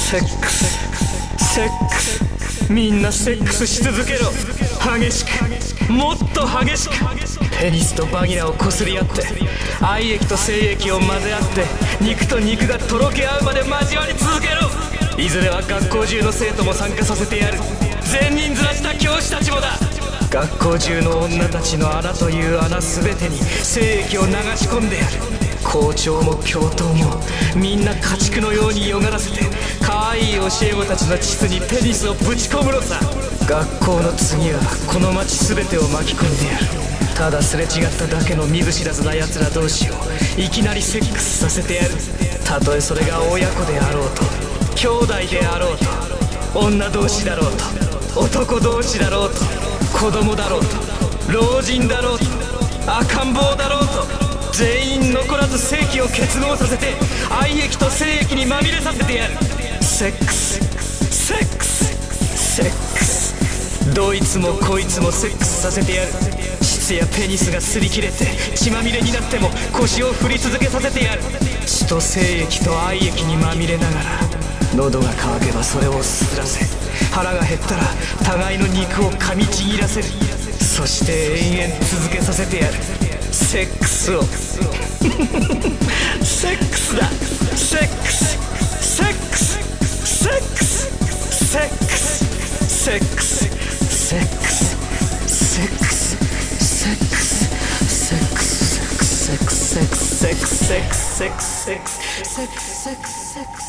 セックスセックス、みんなセックスし続けろ。激しく、もっと激しく。ペニスとバギナをこすり合って、愛液と精液を混ぜ合って、肉と肉がとろけ合うまで交わり続けろ。いずれは学校中の生徒も参加させてやる。善人面した教師たちもだ。学校中の女たちの穴という穴全てに精液を流し込んでやる。校長も教頭もみんな家畜のようによがらせて、可愛い教え子たちの膣にペニスをぶち込むのさ。学校の次はこの町全てを巻き込んでやる。ただすれ違っただけの見ず知らずな奴ら同士をいきなりセックスさせてやる。たとえそれが親子であろうと、兄弟であろうと、女同士だろうと、男同士だろうと、子供だろうと、老人だろうと、赤ん坊だろうと、全員残らず精気を結合させて、愛液と精液にまみれさせてやる。セックスセックスセックス、どいつもこいつもセックスさせてやる。膣やペニスが擦り切れて血まみれになっても腰を振り続けさせてやる。血と精液と愛液にまみれながら、喉が渇けばそれをすすらせ、腹が減ったら互いの肉を噛みちぎらせる。そして延々続けさせてやる。セックスをセックスだ。セックスセックスセックスセックスセックスセックスセックスセックスセックスセックスセックスセックスセックスセックスセックスセックスセックス